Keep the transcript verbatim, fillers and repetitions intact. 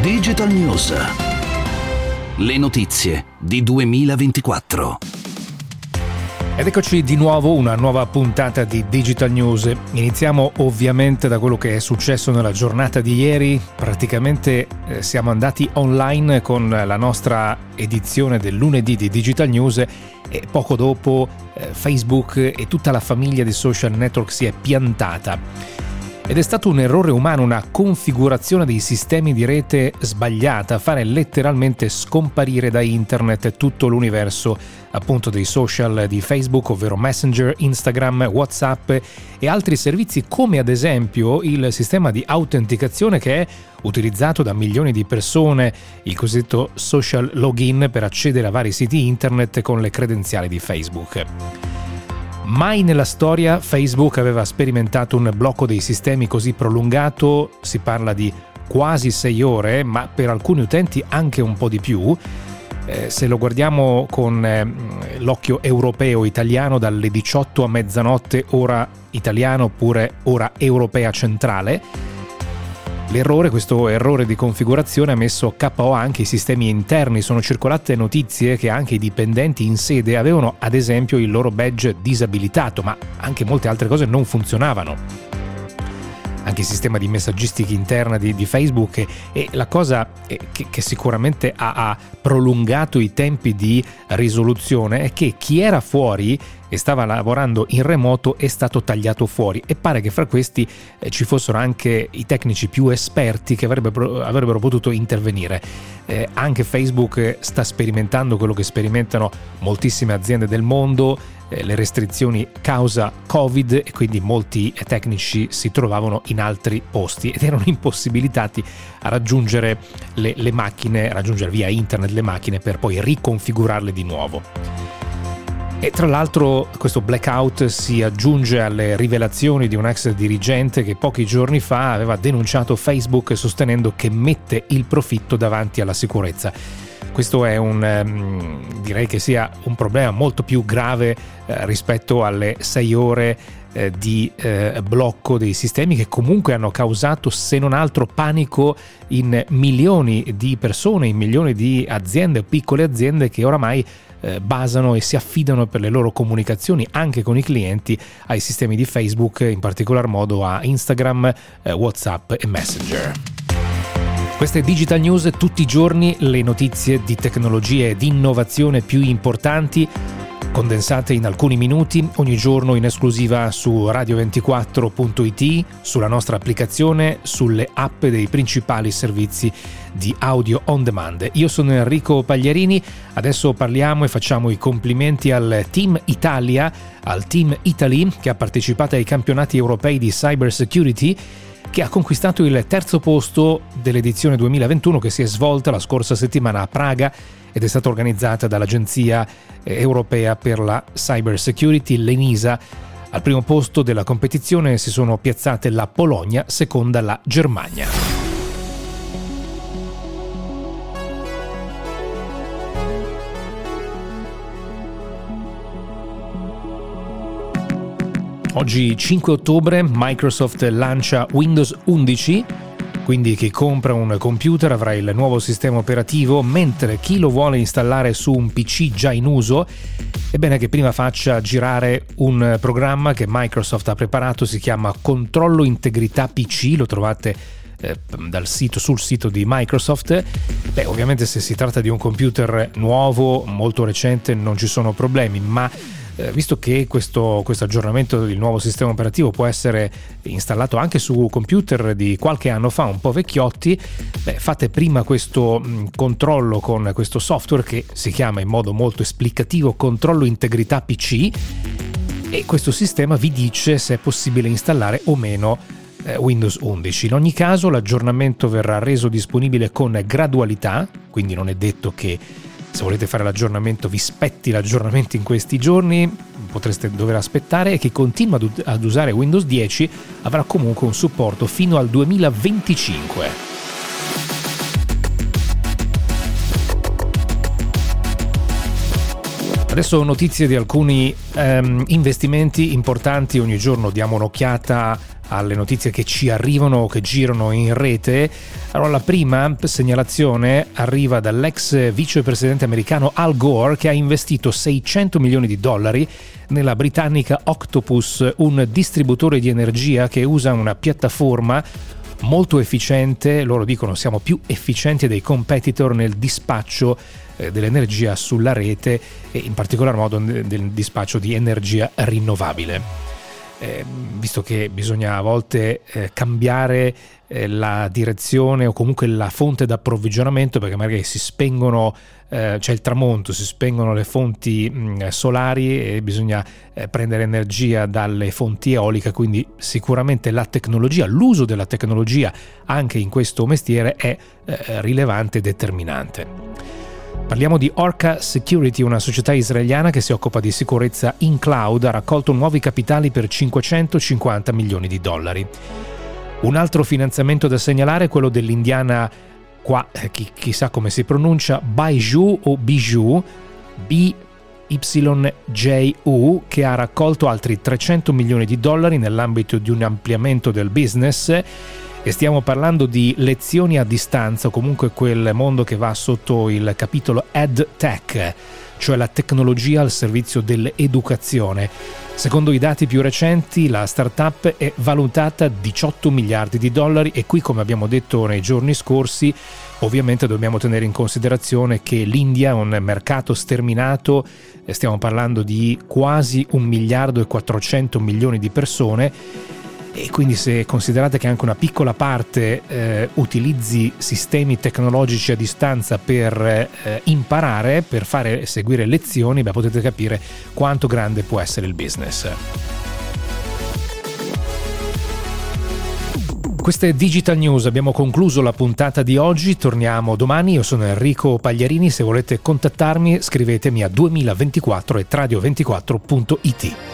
Digital News. Le notizie di duemilaventiquattro. Ed eccoci di nuovo, una nuova puntata di Digital News. Iniziamo ovviamente da quello che è successo nella giornata di ieri. Praticamente eh, siamo andati online con la nostra edizione del lunedì di Digital News e poco dopo eh, Facebook e tutta la famiglia di social network si è piantata. Ed è stato un errore umano, una configurazione dei sistemi di rete sbagliata, fare letteralmente scomparire da internet tutto l'universo appunto dei social di Facebook, ovvero Messenger, Instagram, WhatsApp e altri servizi, come ad esempio il sistema di autenticazione che è utilizzato da milioni di persone, il cosiddetto social login, per accedere a vari siti internet con le credenziali di Facebook. Mai nella storia Facebook aveva sperimentato un blocco dei sistemi così prolungato, si parla di quasi sei ore, ma per alcuni utenti anche un po' di più. Eh, se lo guardiamo con eh, l'occhio europeo italiano, dalle diciotto a mezzanotte ora italiana oppure ora europea centrale, l'errore, questo errore di configurazione ha messo K O anche i sistemi interni. Sono circolate notizie che anche i dipendenti in sede avevano ad esempio il loro badge disabilitato, ma anche molte altre cose non funzionavano. Anche il sistema di messaggistica interna di, di Facebook e, e la cosa che, che sicuramente ha, ha prolungato i tempi di risoluzione è che chi era fuori e stava lavorando in remoto è stato tagliato fuori, e pare che fra questi eh, ci fossero anche i tecnici più esperti che avrebbero, avrebbero potuto intervenire. Eh, anche Facebook sta sperimentando quello che sperimentano moltissime aziende del mondo, eh, le restrizioni causa Covid, e quindi molti tecnici si trovavano in altri posti ed erano impossibilitati a raggiungere le, le macchine, a raggiungere via internet le macchine per poi riconfigurarle di nuovo. E tra l'altro questo blackout si aggiunge alle rivelazioni di un ex dirigente che pochi giorni fa aveva denunciato Facebook sostenendo che mette il profitto davanti alla sicurezza. Questo è un, direi che sia un problema molto più grave eh, rispetto alle sei ore eh, di eh, blocco dei sistemi, che comunque hanno causato, se non altro, panico in milioni di persone, in milioni di aziende, piccole aziende che oramai eh, basano e si affidano per le loro comunicazioni anche con i clienti ai sistemi di Facebook, in particolar modo a Instagram, eh, WhatsApp e Messenger. Queste Digital News, tutti i giorni le notizie di tecnologia e di innovazione più importanti, condensate in alcuni minuti, ogni giorno in esclusiva su radio ventiquattro punto it, sulla nostra applicazione, sulle app dei principali servizi di audio on demand. Io sono Enrico Pagliarini, adesso parliamo e facciamo i complimenti al Team Italia, al Team Italy, che ha partecipato ai campionati europei di cyber security, che ha conquistato il terzo posto dell'edizione duemilaventuno che si è svolta la scorsa settimana a Praga ed è stata organizzata dall'Agenzia Europea per la Cyber Security, l'ENISA. Al primo posto della competizione si sono piazzate la Polonia, seconda la Germania. Oggi cinque ottobre Microsoft lancia Windows undici, quindi chi compra un computer avrà il nuovo sistema operativo, mentre chi lo vuole installare su un P C già in uso è bene che prima faccia girare un programma che Microsoft ha preparato, si chiama Controllo Integrità P C, lo trovate eh, dal sito, sul sito di Microsoft. Beh, ovviamente se si tratta di un computer nuovo, molto recente, non ci sono problemi, ma Eh, visto che questo, questo aggiornamento del nuovo sistema operativo può essere installato anche su computer di qualche anno fa, un po' vecchiotti, beh, fate prima questo mh, controllo con questo software che si chiama in modo molto esplicativo Controllo Integrità P C, e questo sistema vi dice se è possibile installare o meno eh, Windows undici. In ogni caso l'aggiornamento verrà reso disponibile con gradualità, quindi non è detto che se volete fare l'aggiornamento vi spetti l'aggiornamento in questi giorni, potreste dover aspettare, e chi continua ad usare Windows dieci avrà comunque un supporto fino al duemilaventicinque. Adesso notizie di alcuni um, investimenti importanti. Ogni giorno diamo un'occhiata alle notizie che ci arrivano o che girano in rete. Allora, la prima segnalazione arriva dall'ex vicepresidente americano Al Gore, che ha investito seicento milioni di dollari nella britannica Octopus, un distributore di energia che usa una piattaforma molto efficiente. Loro dicono siamo più efficienti dei competitor nel dispaccio eh, dell'energia sulla rete e in particolar modo del dispaccio di energia rinnovabile. Eh, visto che bisogna a volte eh, cambiare eh, la direzione o comunque la fonte d'approvvigionamento, perché magari si spengono, eh, c'è il tramonto, si spengono le fonti mh, solari e bisogna eh, prendere energia dalle fonti eoliche, quindi sicuramente la tecnologia, l'uso della tecnologia anche in questo mestiere è eh, rilevante e determinante. Parliamo di Orca Security, una società israeliana che si occupa di sicurezza in cloud, ha raccolto nuovi capitali per cinquecentocinquanta milioni di dollari. Un altro finanziamento da segnalare è quello dell'indiana, qua chi, chissà come si pronuncia, Baiju o Bijou, B Y J U, che ha raccolto altri trecento milioni di dollari nell'ambito di un ampliamento del business. E stiamo parlando di lezioni a distanza, o comunque quel mondo che va sotto il capitolo EdTech, cioè la tecnologia al servizio dell'educazione. Secondo i dati più recenti, la startup è valutata diciotto miliardi di dollari e qui, come abbiamo detto nei giorni scorsi, ovviamente dobbiamo tenere in considerazione che l'India è un mercato sterminato, stiamo parlando di quasi un miliardo e quattrocento milioni di persone. E quindi se considerate che anche una piccola parte eh, utilizzi sistemi tecnologici a distanza per eh, imparare, per fare seguire lezioni, beh, potete capire quanto grande può essere il business. Questa è Digital News, abbiamo concluso la puntata di oggi, torniamo domani. Io sono Enrico Pagliarini, se volete contattarmi scrivetemi a duemilaventiquattro at radio ventiquattro punto it.